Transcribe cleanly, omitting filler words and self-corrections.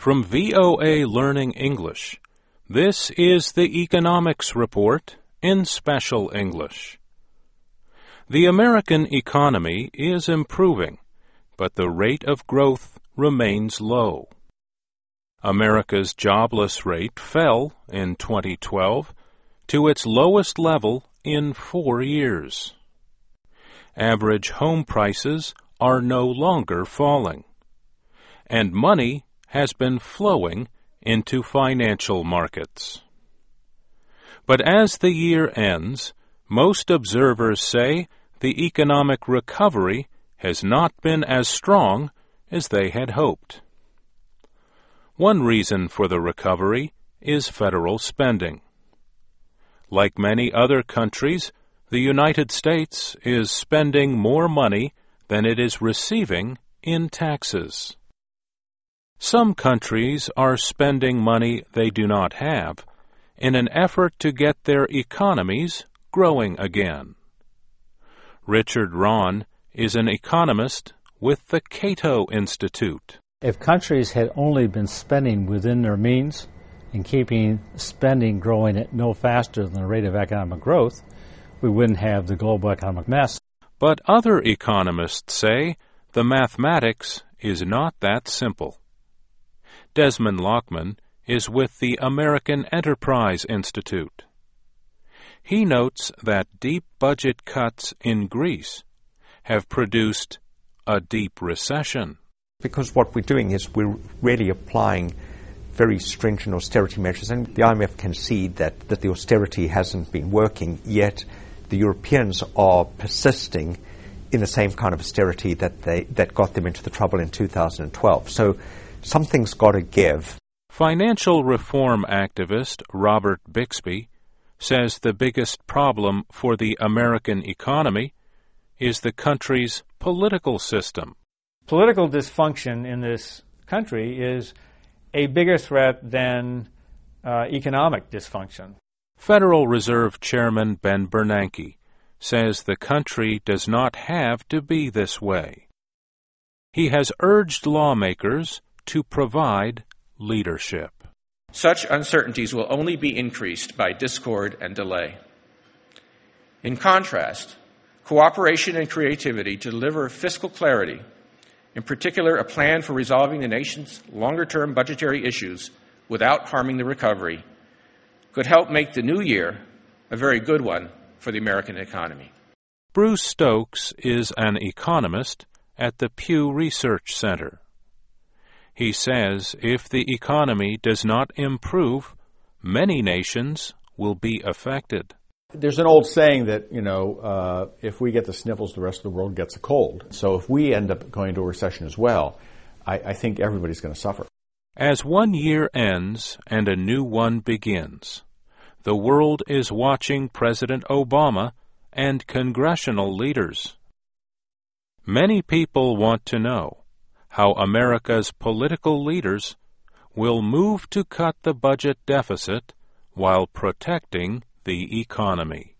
From VOA Learning English, this is the Economics Report in Special English. The American economy is improving, but the rate of growth remains low. America's jobless rate fell in 2012 to its lowest level in 4 years. Average home prices are no longer falling, and money has been flowing into financial markets. But as the year ends, most observers say the economic recovery has not been as strong as they had hoped. One reason for the recovery is federal spending. Like many other countries, the United States is spending more money than it is receiving in taxes. Some countries are spending money they do not have in an effort to get their economies growing again. Richard Rahn is an economist with the Cato Institute. If countries had only been spending within their means and keeping spending growing at no faster than the rate of economic growth, we wouldn't have the global economic mess. But other economists say the mathematics is not that simple. Desmond Lockman is with the American Enterprise Institute. He notes that deep budget cuts in Greece have produced a deep recession. Because what we're doing is we're really applying very stringent austerity measures, and the IMF can see that the austerity hasn't been working, yet the Europeans are persisting in the same kind of austerity that got them into the trouble in 2012. So something's got to give. Financial reform activist Robert Bixby says the biggest problem for the American economy is the country's political system. Political dysfunction in this country is a bigger threat than economic dysfunction. Federal Reserve Chairman Ben Bernanke says the country does not have to be this way. He has urged lawmakers to provide leadership. Such uncertainties will only be increased by discord and delay. In contrast, cooperation and creativity to deliver fiscal clarity, in particular a plan for resolving the nation's longer-term budgetary issues without harming the recovery, could help make the new year a very good one for the American economy. Bruce Stokes is an economist at the Pew Research Center. He says if the economy does not improve, many nations will be affected. There's an old saying that, if we get the sniffles, the rest of the world gets a cold. So if we end up going into a recession as well, I think everybody's going to suffer. As one year ends and a new one begins, the world is watching President Obama and congressional leaders. Many people want to know how America's political leaders will move to cut the budget deficit while protecting the economy.